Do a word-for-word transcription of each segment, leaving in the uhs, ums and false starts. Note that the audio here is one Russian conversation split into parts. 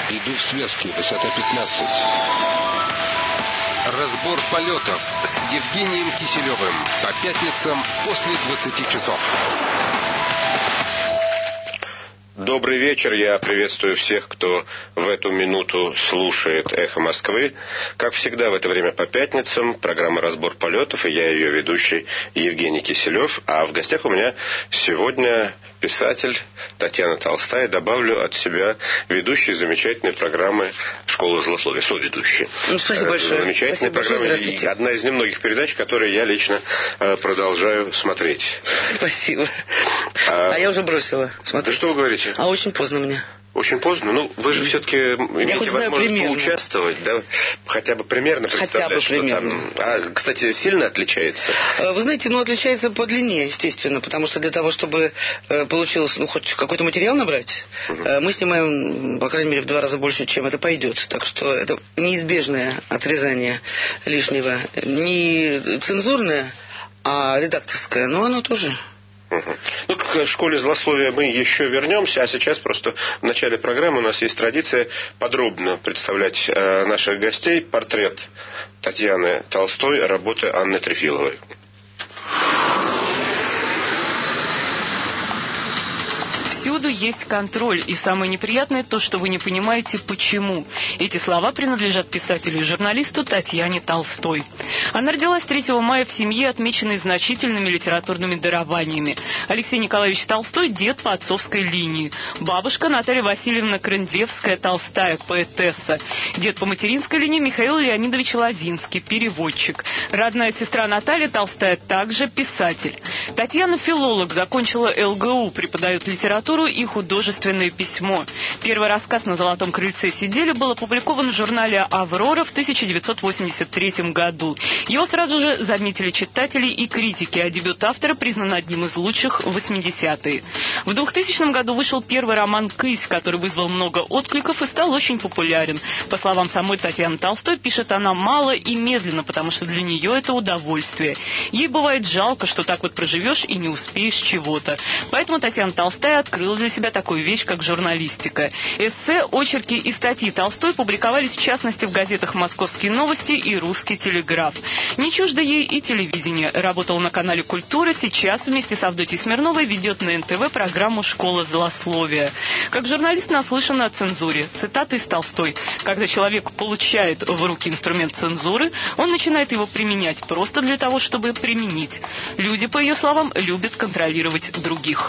Иду в связке, высота пятнадцать. Разбор полетов с Евгением Киселевым по пятницам после двадцати часов. Добрый вечер, я приветствую всех, кто в эту минуту слушает «Эхо Москвы». Как всегда в это время по пятницам программа «Разбор полетов», и я ее ведущий Евгений Киселев. А в гостях у меня сегодня писатель Татьяна Толстая. Добавлю от себя ведущий замечательной программы «Школа злословия», соведущий. Ну, спасибо большое. Замечательная спасибо программа. Большое, и одна из немногих передач, которые я лично э, продолжаю смотреть. Спасибо. А, а я уже бросила смотреть. Да что вы говорите? А очень поздно мне. Очень поздно? Ну, вы же все-таки имеете возможность поучаствовать, да? Хотя бы примерно представлять, что примерно. Там... А, кстати, сильно отличается? Вы знаете, ну, отличается по длине, естественно, потому что для того, чтобы получилось, ну, хоть какой-то материал набрать, угу. мы снимаем, по крайней мере, в два раза больше, чем это пойдет. Так что это неизбежное отрезание лишнего. Не цензурное, а редакторское, но оно тоже... Угу. Ну, к школе злословия мы еще вернемся, а сейчас просто в начале программы у нас есть традиция подробно представлять э, наших гостей. Портрет Татьяны Толстой, работы Анны Трефиловой. Всюду есть контроль, и самое неприятное то, что вы не понимаете, почему. Эти слова принадлежат писателю и журналисту Татьяне Толстой. Она родилась третьего мая в семье, отмеченной значительными литературными дарованиями. Алексей Николаевич Толстой – дед по отцовской линии. Бабушка Наталья Васильевна Крындевская, Толстая, поэтесса. Дед по материнской линии Михаил Леонидович Лозинский, переводчик. Родная сестра Наталья Толстая также писатель. Татьяна филолог, закончила эл гэ у, преподает литературу и художественное письмо. Первый рассказ «На золотом крыльце сидели» был опубликован в журнале «Аврора» в тысяча девятьсот восемьдесят третьем году. Его сразу же заметили читатели и критики, а дебют автора признан одним из лучших в восьмидесятые. В двухтысячном году вышел первый роман «Кысь», который вызвал много откликов и стал очень популярен. По словам самой Татьяны Толстой, пишет она мало и медленно, потому что для нее это удовольствие. Ей бывает жалко, что так вот проживешь и не успеешь чего-то. Поэтому Татьяна Толстая открыла для себя такую вещь, как журналистика. Эссе, очерки и статьи Толстой публиковались в частности в газетах «Московские новости» и «Русский телеграф». Не чуждо ей и телевидение. Работала на канале «Культура», сейчас вместе с Авдотьей Смирновой ведет на эн тэ вэ программу «Школа злословия». Как журналист наслышана о цензуре. Цитата из Толстой. Когда человек получает в руки инструмент цензуры, он начинает его применять просто для того, чтобы применить. Люди, по ее словам, любят контролировать других.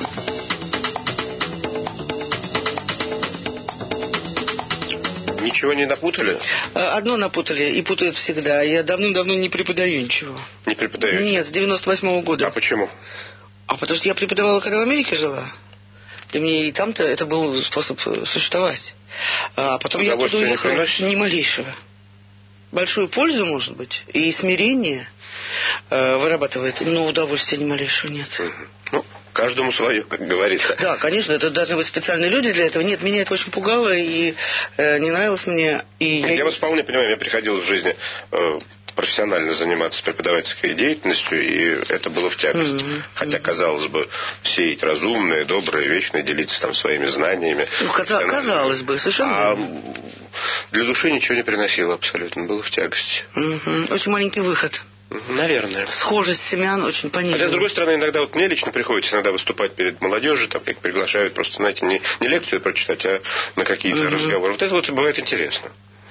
Ничего не напутали? Одно напутали, и путают всегда. Я давным-давно не преподаю ничего. Не преподаете? Нет, с девяносто восьмого года. А почему? А потому что я преподавала, когда в Америке жила. И мне и там-то это был способ существовать. А потом я оттуда уехала ни малейшего. Большую пользу, может быть, и смирение э, вырабатывает, но удовольствия ни малейшего нет. Угу. Ну, каждому свое, как говорится. Да, конечно, это должны быть специальные люди для этого. Нет, меня это очень пугало и э, не нравилось мне. И я, я вас вполне понимаю, мне приходилось в жизни э, профессионально заниматься преподавательской деятельностью, и это было в тягость. Mm-hmm. Хотя, казалось бы, все эти разумные, добрые, вечные, делиться там своими знаниями. Ну, казалось бы, совершенно. А для души ничего не приносило абсолютно, было в тягости. Mm-hmm. Очень маленький выход. Наверное. Схожесть семян очень понижена. Хотя, с другой стороны, иногда вот мне лично приходится иногда выступать перед молодежью, там их приглашают просто, знаете, не, не лекцию прочитать, а на какие-то mm-hmm. разговоры. Вот это вот бывает интересно.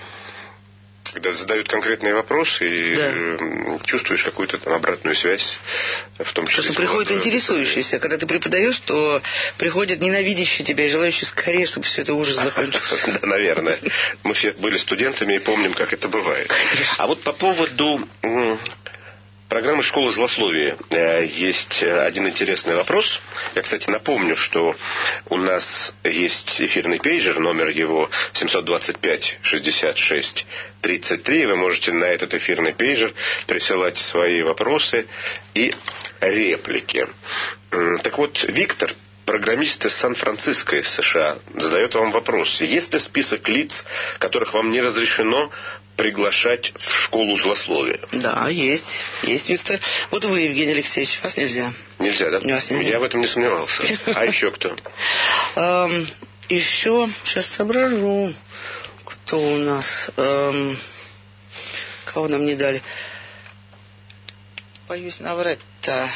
Когда задают конкретные вопросы и да. чувствуешь какую-то там обратную связь, в том числе. Просто приходят интересующиеся. Когда ты преподаешь, то приходят ненавидящие тебя и желающие скорее, чтобы все это ужас закончился. Да, наверное. Мы все были студентами и помним, как это бывает. А вот по поводу программы «Школа злословия» есть один интересный вопрос. Я, кстати, напомню, что у нас есть эфирный пейджер, номер его семьсот двадцать пять шестьдесят шесть тридцать три. Вы можете на этот эфирный пейджер присылать свои вопросы и реплики. Так вот, Виктор, программист из Сан-Франциско, из США, задает вам вопрос. Есть ли список лиц, которых вам не разрешено приглашать в школу злословия? Да, есть. Есть, Виктор. Вот вы, Евгений Алексеевич, вас нельзя. Нельзя, да? Вас нельзя. Я в этом не сомневался. А еще кто? еще, сейчас соображу, кто у нас, эм, кого нам не дали. Боюсь наврать-то.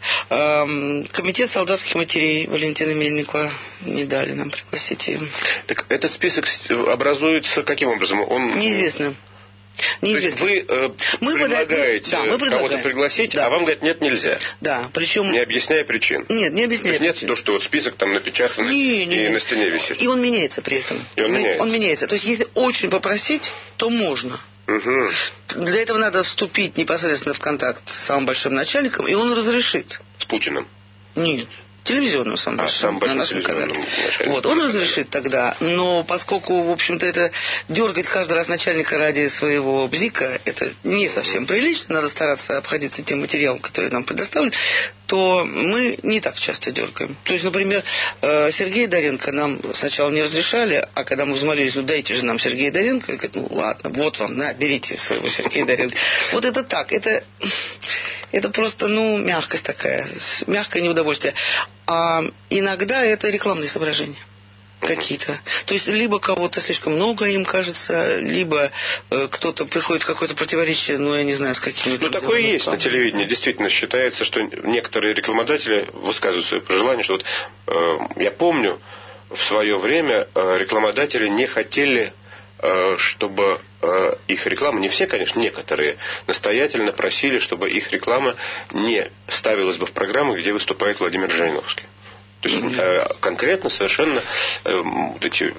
Эм, комитет солдатских матерей Валентина Мельникова не дали нам пригласить ее. Так этот список образуется каким образом? Он... Неизвестно. Неизвестно. То есть вы э, мы предлагаете да, мы кого-то пригласить, да. а вам говорят, нет, нельзя. Да, причем... Не объясняя причин. Нет, не объясняя то есть причин. нет то, что вот список там напечатан не, не, и не. на стене висит. И он меняется при этом. И он меняется. Он меняется. То есть если очень попросить, то можно. Угу. Для этого надо вступить непосредственно в контакт с самым большим начальником, и он разрешит. С Путиным? Нет. Телевизионным сам а, большим, сам на нашем канале. Начальник. Вот, он разрешит тогда, но поскольку, в общем-то, это дергать каждый раз начальника ради своего бзика, это не совсем прилично, надо стараться обходиться тем материалом, который нам предоставлен, то мы не так часто дергаем. То есть, например, Сергея Доренко нам сначала не разрешали, а когда мы взмолились, ну дайте же нам Сергея Доренко, он говорит, ну ладно, вот вам, на, берите своего Сергея Доренко. Вот это так, это... Это просто, ну, мягкость такая, мягкое неудовольствие. А иногда это рекламные соображения какие-то. То есть, либо кого-то слишком много им кажется, либо э, кто-то приходит в какое-то противоречие, ну, я не знаю, с какими-то... Ну, такое и есть на телевидении. Действительно, считается, что некоторые рекламодатели высказывают свои пожелания, что вот, э, я помню, в свое время э, рекламодатели не хотели... чтобы э, их реклама, не все, конечно, некоторые, настоятельно просили, чтобы их реклама не ставилась бы в программы, где выступает Владимир Жириновский. То есть э, конкретно совершенно э, вот эти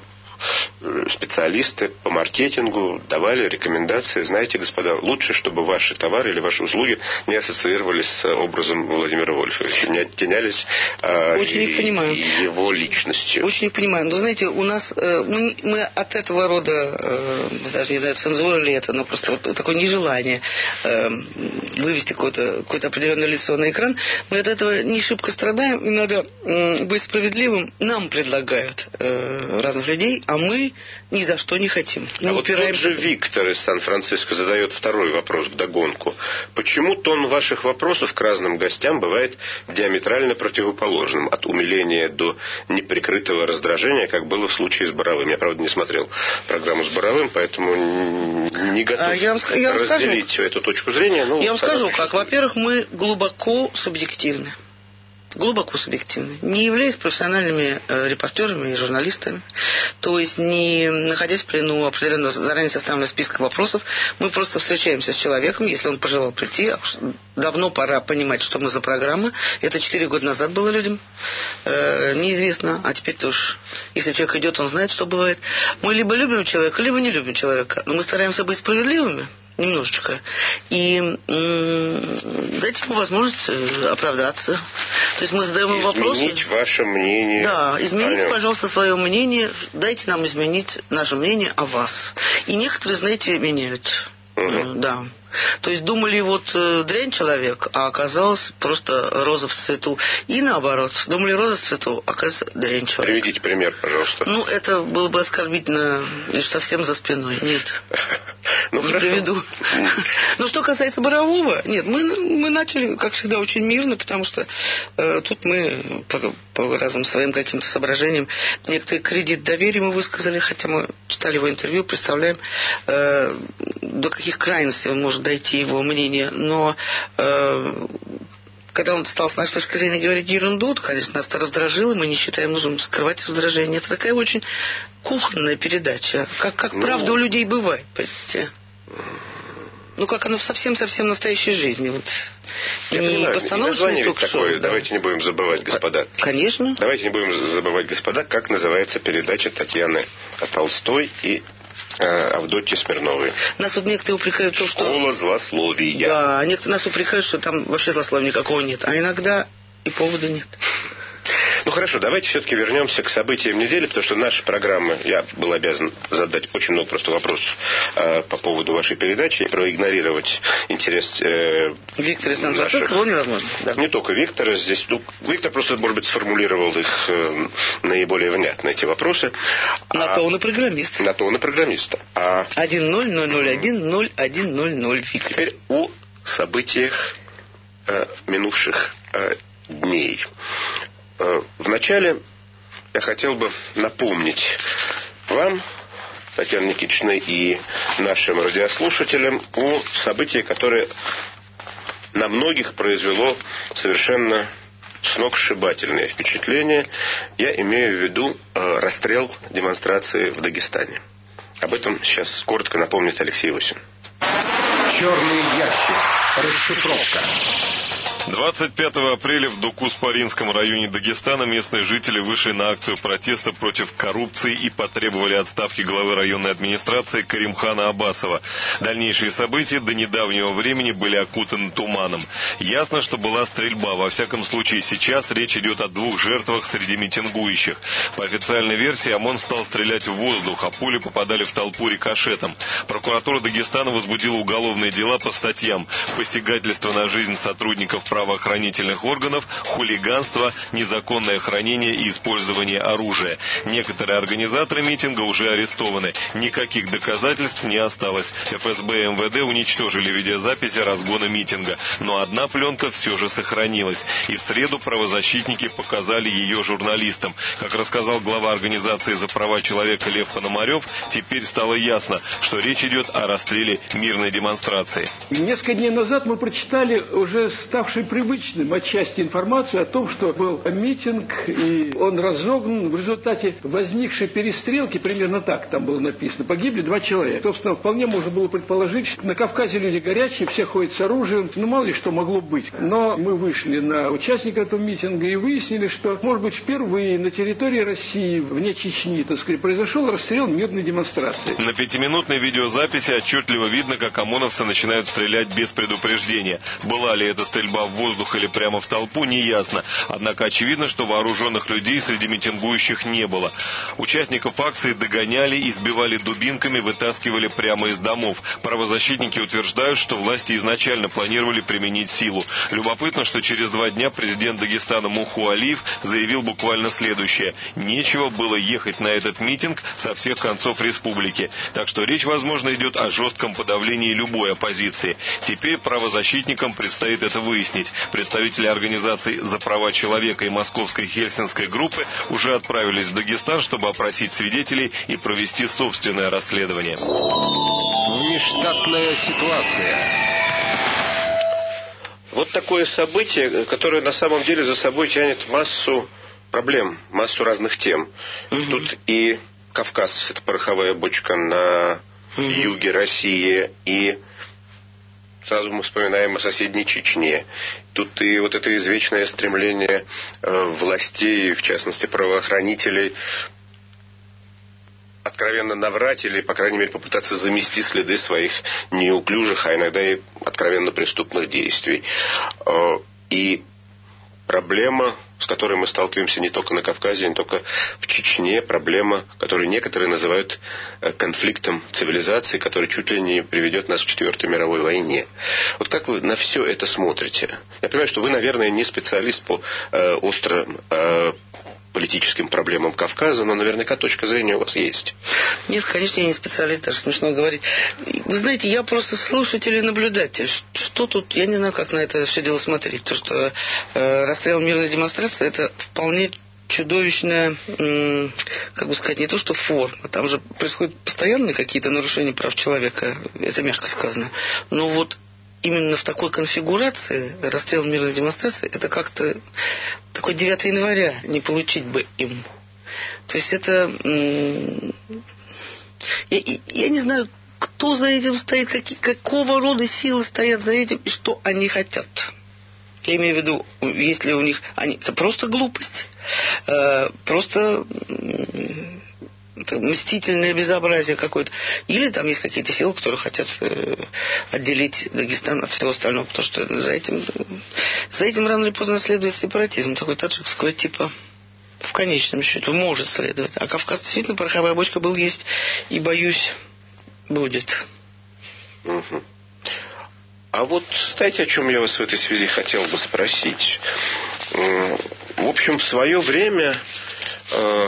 специалисты по маркетингу давали рекомендации, знаете, господа, лучше, чтобы ваши товары или ваши услуги не ассоциировались с образом Владимира Вольфовича, не оттенялись э, Очень и, их понимаю. и его личностью. Очень их понимаю. Но, знаете, у нас, э, мы, мы от этого рода, э, даже не знаю, цензура ли это, но просто вот такое нежелание э, вывести какое-то, какое-то определенное лицо на экран, мы от этого не шибко страдаем, и надо э, быть справедливым. Нам предлагают э, разных людей, а мы ни за что не хотим. А вот тот же Виктор из Сан-Франциско задает второй вопрос вдогонку. Почему тон ваших вопросов к разным гостям бывает диаметрально противоположным? От умиления до неприкрытого раздражения, как было в случае с Боровым. Я, правда, не смотрел программу с Боровым, поэтому не готов а я вам, я вам разделить скажу, эту точку зрения. Ну, я вам скажу, как. Во-первых, мы глубоко субъективны. Глубоко субъективны, не являясь профессиональными э, репортерами и журналистами, то есть не находясь в плену определенно заранее составленного списка вопросов, мы просто встречаемся с человеком, если он пожелал прийти, а уж давно пора понимать, что мы за программа, это четыре года назад было людям э, неизвестно, а теперь-то уж, если человек идет, он знает, что бывает. Мы либо любим человека, либо не любим человека, но мы стараемся быть справедливыми, немножечко, и м- дать ему возможность оправдаться. То есть мы задаем ему вопросы. Изменить ваше мнение. Да, измените, пожалуйста, свое мнение, дайте нам изменить наше мнение о вас. И некоторые, знаете, меняют. Угу. Да. То есть думали, вот дрянь человек, а оказалось просто роза в цвету. И наоборот, думали роза в цвету, а оказывается дрянь человек. Приведите пример, пожалуйста. Ну, это было бы оскорбительно совсем за спиной. Нет. Ну, не хорошо. приведу. Но что касается Борового, нет, мы, мы начали, как всегда, очень мирно, потому что э, тут мы по, по разным своим каким-то соображениям некоторый кредит доверия мы высказали, хотя мы читали его интервью, представляем, э, до каких крайностей он может дойти его мнение, но э, когда он стал с нашей точки зрения говорить ерунду, то, конечно, нас это раздражило, мы не считаем нужным скрывать раздражение. Это такая очень кухонная передача, как, как ну, правда у людей бывает, понимаете? Ну, как оно в совсем-совсем настоящей жизни. Вот. Я не понимаю, постановочное ток-шоу. Да. Давайте не будем забывать, господа. Конечно. Давайте не будем забывать, господа, как называется передача Татьяны Толстой и Авдотьи Смирновой. Нас вот некоторые упрекают в том, что... Школа злословия. Да, некоторые нас упрекают, что там вообще злословия никакого нет. А иногда и повода нет. Ну хорошо, давайте все-таки вернемся к событиям недели, потому что наши программы, я был обязан задать очень много просто вопросов э, по поводу вашей передачи, проигнорировать интерес э, Виктора Сан-Франциско было невозможно. Да. Не только Виктора, здесь, ну, Виктор просто, может быть, сформулировал их э, наиболее внятно, эти вопросы. На а, то он и программист. На то он и программист. А... один ноль ноль ноль один ноль один ноль ноль Виктор. Теперь о событиях э, минувших э, дней. В начале я хотел бы напомнить вам, Татьяна Никитична, и нашим радиослушателям о событии, которое на многих произвело совершенно сногсшибательное впечатление. Я имею в виду э, расстрел демонстрации в Дагестане. Об этом сейчас коротко напомнит Алексей Осин. Черный ящик. Расшифровка. двадцать пятого апреля в Дукус-Паринском районе Дагестана местные жители вышли на акцию протеста против коррупции и потребовали отставки главы районной администрации Каримхана Аббасова. Дальнейшие события до недавнего времени были окутаны туманом. Ясно, что была стрельба. Во всяком случае, сейчас речь идет о двух жертвах среди митингующих. По официальной версии, ОМОН стал стрелять в воздух, а пули попадали в толпу рикошетом. Прокуратура Дагестана возбудила уголовные дела по статьям: посягательство на жизнь сотрудников правоохранительных органов, хулиганство, незаконное хранение и использование оружия. Некоторые организаторы митинга уже арестованы. Никаких доказательств не осталось. эф эс бэ и эм вэ дэ уничтожили видеозаписи разгона митинга. Но одна пленка все же сохранилась. И в среду правозащитники показали ее журналистам. Как рассказал глава организации за права человека Лев Пономарев, теперь стало ясно, что речь идет о расстреле мирной демонстрации. Несколько дней назад мы прочитали уже ставший привычным отчасти информацию о том, что был митинг, и он разогнан. В результате возникшей перестрелки, примерно так там было написано, погибли два человека. Собственно, вполне можно было предположить, что на Кавказе люди горячие, все ходят с оружием, ну мало ли что могло быть. Но мы вышли на участника этого митинга и выяснили, что, может быть, впервые на территории России, вне Чечни, так сказать, произошел расстрел мирной демонстрации. На пятиминутной видеозаписи отчетливо видно, как ОМОНовцы начинают стрелять без предупреждения. Была ли это стрельба в воздух или прямо в толпу, неясно. Однако очевидно, что вооруженных людей среди митингующих не было. Участников акции догоняли, избивали дубинками, вытаскивали прямо из домов. Правозащитники утверждают, что власти изначально планировали применить силу. Любопытно, что через два дня президент Дагестана Муху Алиев заявил буквально следующее: нечего было ехать на этот митинг со всех концов республики. Так что речь, возможно, идет о жестком подавлении любой оппозиции. Теперь правозащитникам предстоит это выяснить. Представители организаций за права человека и московской хельсинской группы уже отправились в Дагестан, чтобы опросить свидетелей и провести собственное расследование. Внештатная ситуация. Вот такое событие, которое на самом деле за собой тянет массу проблем, массу разных тем. Угу. Тут и Кавказ, это пороховая бочка на угу. юге России, и сразу мы вспоминаем о соседней Чечне. Тут и вот это извечное стремление э, властей, в частности правоохранителей, откровенно наврать или, по крайней мере, попытаться замести следы своих неуклюжих, а иногда и откровенно преступных действий. Э, и проблема, с которой мы сталкиваемся не только на Кавказе, не только в Чечне, проблема, которую некоторые называют конфликтом цивилизации, который чуть ли не приведет нас к Четвертой мировой войне. Вот как вы на все это смотрите? Я понимаю, что вы, наверное, не специалист по э, острым э, политическим проблемам Кавказа, но наверняка точка зрения у вас есть. Нет, конечно, я не специалист, даже смешно говорить. Вы знаете, я просто слушатель и наблюдатель. Что тут, я не знаю, как на это все дело смотреть. То, что э, расстрел мирной демонстрации, это вполне чудовищная, м, как бы сказать, не то что форма. Там же происходят постоянные какие-то нарушения прав человека, это мягко сказано. Но вот именно в такой конфигурации расстрел мирной демонстрации, это как-то такой девятого января не получить бы им. То есть это... Я, я не знаю, кто за этим стоит, какие, какого рода силы стоят за этим и что они хотят. Я имею в виду, если у них... Они, это просто глупость. Э, просто... мстительное безобразие какое-то. Или там есть какие-то силы, которые хотят э, отделить Дагестан от всего остального, потому что за этим, за этим рано или поздно следует сепаратизм, такой таджикского типа. В конечном счете может следовать. А Кавказ действительно пороховая бочка был, есть и, боюсь, будет. Угу. А вот знаете, о чем я вас в этой связи хотел бы спросить? В общем, в свое время... Э,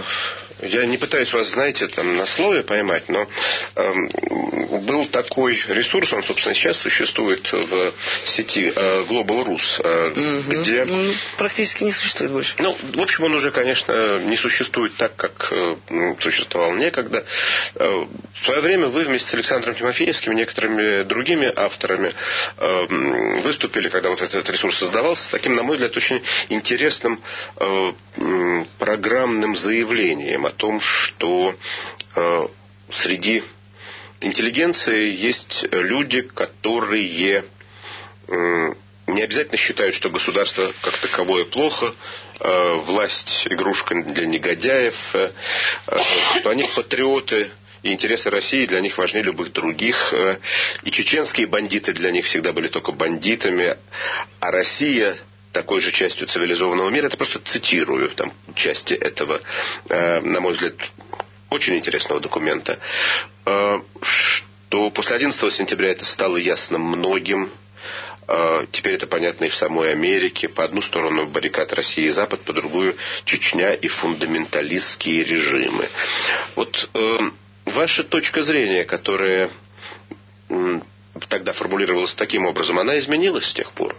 я не пытаюсь вас, знаете, там на слове поймать, но э, был такой ресурс, он, собственно, сейчас существует в сети э, Global Rus, э, угу. где... Ну, практически не существует больше. Ну, в общем, он уже, конечно, не существует так, как э, существовал некогда. Э, в свое время вы вместе с Александром Тимофеевским и некоторыми другими авторами э, выступили, когда вот этот ресурс создавался, с таким, на мой взгляд, очень интересным э, программным заявлением о том, что э, среди интеллигенции есть люди, которые э, не обязательно считают, что государство как таковое плохо, э, власть игрушка для негодяев, э, э, что они патриоты, и интересы России для них важнее любых других. Э, и чеченские бандиты для них всегда были только бандитами, а Россия такой же частью цивилизованного мира. Это просто цитирую там части этого, э, на мой взгляд, очень интересного документа, э, что после одиннадцатого сентября это стало ясно многим. Э, теперь это понятно и в самой Америке. По одну сторону баррикад России и Запад, по другую Чечня и фундаменталистские режимы. Вот э, ваша точка зрения, которая э, тогда формулировалась таким образом, она изменилась с тех пор?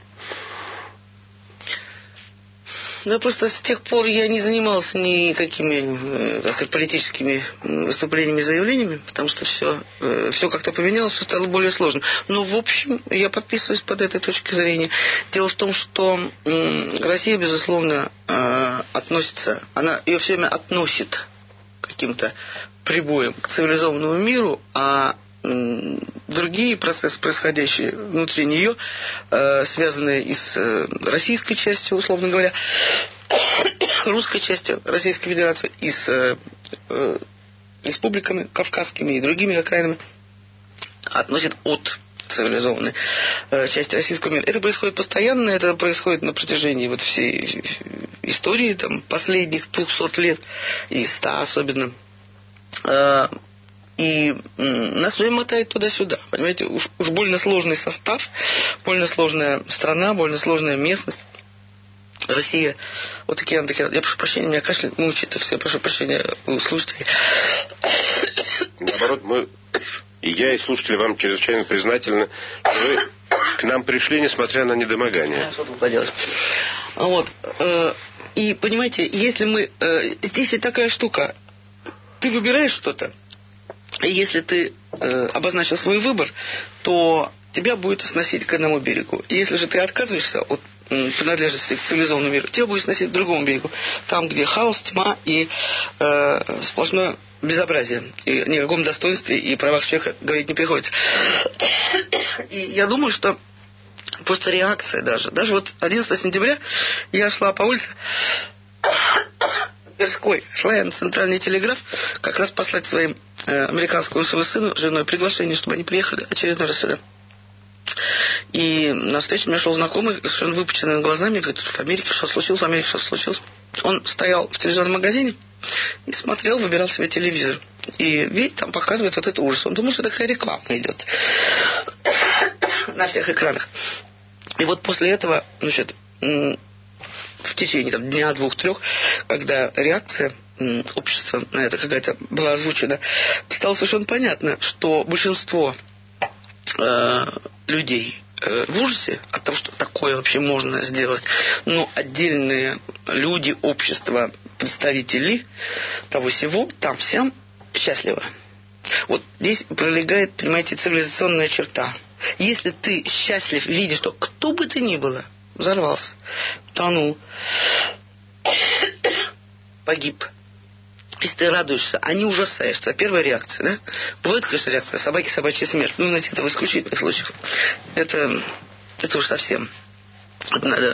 Ну, просто с тех пор я не занимался никакими как сказать, политическими выступлениями, заявлениями, потому что все, все как-то поменялось, все стало более сложным. Но, в общем, я подписываюсь под этой точкой зрения. Дело в том, что Россия, безусловно, относится, она ее все время относит к каким-то прибоям к цивилизованному миру, а другие процессы, происходящие внутри нее, э, связанные и с э, российской частью, условно говоря, русской частью Российской Федерации, и с э, э, республиками кавказскими и другими окраинами, относят от цивилизованной э, части российского мира. Это происходит постоянно, это происходит на протяжении вот всей истории там, последних двухсот лет, и ста особенно. Э, И нас все мотает туда-сюда. Понимаете, уж, уж больно сложный состав, больно сложная страна, больно сложная местность. Россия, вот океан, океан. Я прошу прощения, меня кашель мучает, все, прошу прощения у слушателей. Наоборот, мы, и я, и слушатели вам чрезвычайно признательны, что вы к нам пришли, несмотря на недомогание. Что тут поделать. Вот. И, понимаете, если мы... Здесь ведь такая штука. Ты выбираешь что-то, и если ты э, обозначил свой выбор, то тебя будет сносить к одному берегу. И если же ты отказываешься от э, принадлежности к цивилизованному миру, тебя будет сносить к другому берегу. Там, где хаос, тьма и э, сплошное безобразие. И ни о каком достоинстве и правах человека говорить не приходится. И я думаю, что просто реакция даже. Даже вот одиннадцатого сентября я шла по улице Тверской, шла я на центральный телеграф как раз послать своим э, американскому сыну, женой приглашение, чтобы они приехали очередной раз сюда. И на встречу мне шел знакомый, совершенно выпученными глазами, говорит, в Америке что случилось, в Америке что случилось. Он стоял в телевизионном магазине и смотрел, выбирал себе телевизор. И видит, там показывает вот этот ужас. Он думал, что такая реклама идет на всех экранах. И вот после этого, значит, в течение там, дня, двух, трех, когда реакция м, общества на это какая-то была озвучена, стало совершенно понятно, что большинство э, людей э, в ужасе от того, что такое вообще можно сделать, но отдельные люди, общества, представители того всего, там всем счастливы. Вот здесь пролегает, понимаете, цивилизационная черта. Если ты счастлив, видишь, что кто бы ты ни было, взорвался, тонул, погиб. Если ты радуешься, а не ужасаешься. Первая реакция, да? Бывает, конечно, реакция собаки, собачья смерть. Ну, знаете, это в исключительных случаях. Это, это уж совсем. Надо,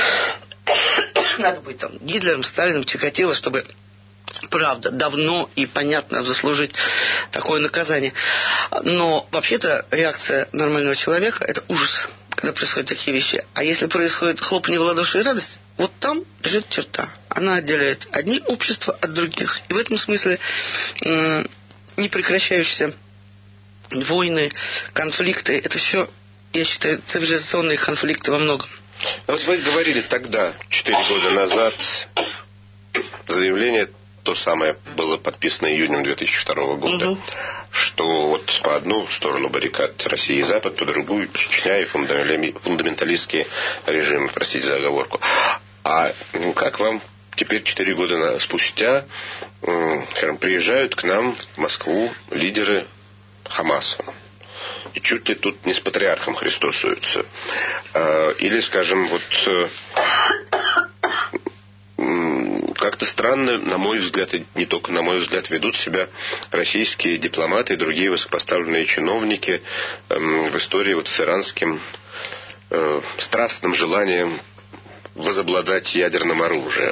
надо быть там Гитлером, Сталином, Чикатило, чтобы правда, давно и понятно заслужить такое наказание. Но вообще-то реакция нормального человека – это ужас, когда происходят такие вещи. А если происходит хлопанье в ладоши и радость, вот там лежит черта. Она отделяет одни общества от других. И в этом смысле м- непрекращающиеся войны, конфликты – это все, я считаю, цивилизационные конфликты во многом. Вот вы говорили тогда, четыре года назад, заявление то самое было подписано июнем две тысячи второго года, угу. что вот по одну сторону баррикад Россия и Запад, по другую Чечня и фундаменталистские режимы, простите за оговорку. А ну, как вам теперь, четыре года спустя, скажем, приезжают к нам в Москву лидеры Хамаса? И чуть ли тут не с патриархом христосуются. Или, скажем, вот как-то странно, на мой взгляд, и не только на мой взгляд, ведут себя российские дипломаты и другие высокопоставленные чиновники в истории вот с иранским страстным желанием возобладать ядерным оружием.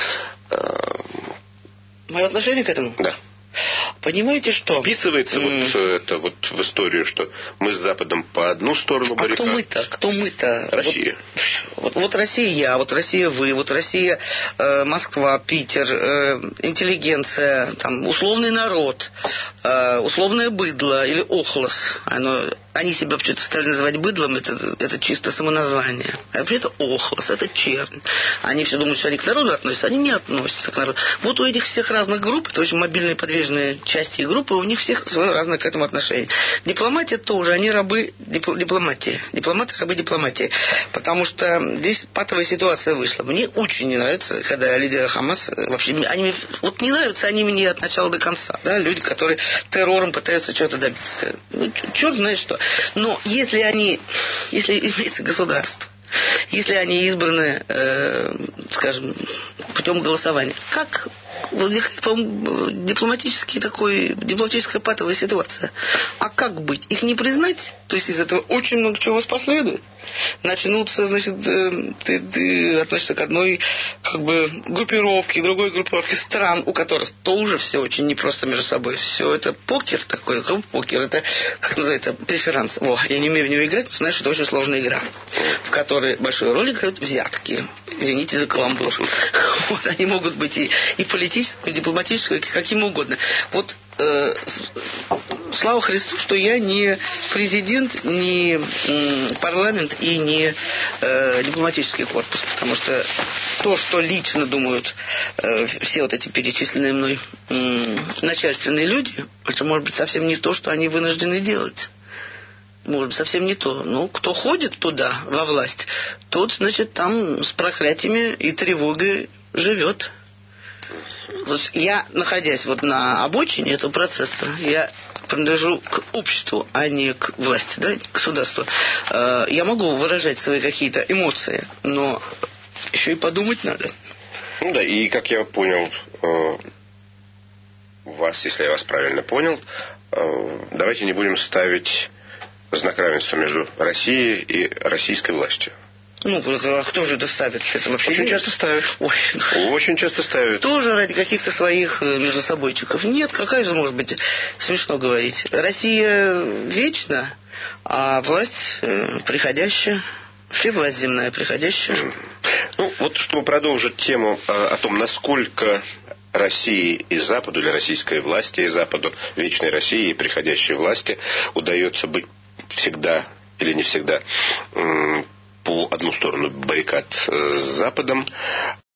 Мое отношение к этому? Да. Понимаете, что? Вписывается mm. вот это вот в историю, что мы с Западом по одну сторону баррикад. А кто мы-то? Кто мы-то? Россия. Вот, вот, вот Россия я, вот Россия вы, вот Россия, э, Москва, Питер, э, интеллигенция, там, условный народ, э, условное быдло или охлос. Оно, они себя почему-то стали называть быдлом, это, это чисто самоназвание. А вообще это охлос, это чернь. Они все думают, что они к народу относятся, они не относятся к народу. Вот у этих всех разных групп, это очень мобильные подвижные части и группы, у них всех свое разное к этому отношение. Дипломатия тоже, они рабы дипл- дипломатии. Дипломаты рабы дипломатии. Потому что здесь патовая ситуация вышла. Мне очень не нравится, когда лидеры Хамас, вообще, они, вот не нравятся они мне от начала до конца. Да? Люди, которые террором пытаются чего-то добиться. Ну, черт знает что. Но если они, если имеется государство, если они избраны, э, скажем, путем голосования, как возникает, по-моему, дипломатический такой, дипломатическая патовая ситуация. А как быть? Их не признать? То есть из этого очень много чего последует. Начнутся, значит, э, ты, ты относишься к одной как бы группировке, другой группировке стран, у которых тоже все очень непросто между собой. Все это покер такой, как покер, это, как называется, преферанс. О, я не умею в него играть, но знаешь, что это очень сложная игра, в которой большую роль играют взятки. Извините за каламбур. Вот они могут быть и, и политическими, и дипломатическими, каким угодно. Вот э, слава Христу, что я не президент, не м, парламент и не э, дипломатический корпус, потому что то, что лично думают э, все вот эти перечисленные мной м, начальственные люди, это может быть совсем не то, что они вынуждены делать. Может быть, совсем не то. Ну, кто ходит туда, во власть, тот, значит, там с проклятиями и тревогой живет. Вот я, находясь вот на обочине этого процесса, я принадлежу к обществу, а не к власти, да, к государству. Я могу выражать свои какие-то эмоции, но еще и подумать надо. Ну да, и как я понял вас, если я вас правильно понял, давайте не будем ставить знак равенства между Россией и российской властью. Ну, а кто же это ставит? Это вообще очень нет. часто ставят. Ой. Очень часто ставят. Тоже ради каких-то своих между собойчиков. Нет, какая же может быть, смешно говорить. Россия вечна, а власть э, приходящая. Вообще власть земная приходящая. Ну, вот чтобы продолжить тему о, о том, насколько России и Западу, или российской власти и Западу, вечной России и приходящей власти удается быть всегда или не всегда по одну сторону баррикад с Западом.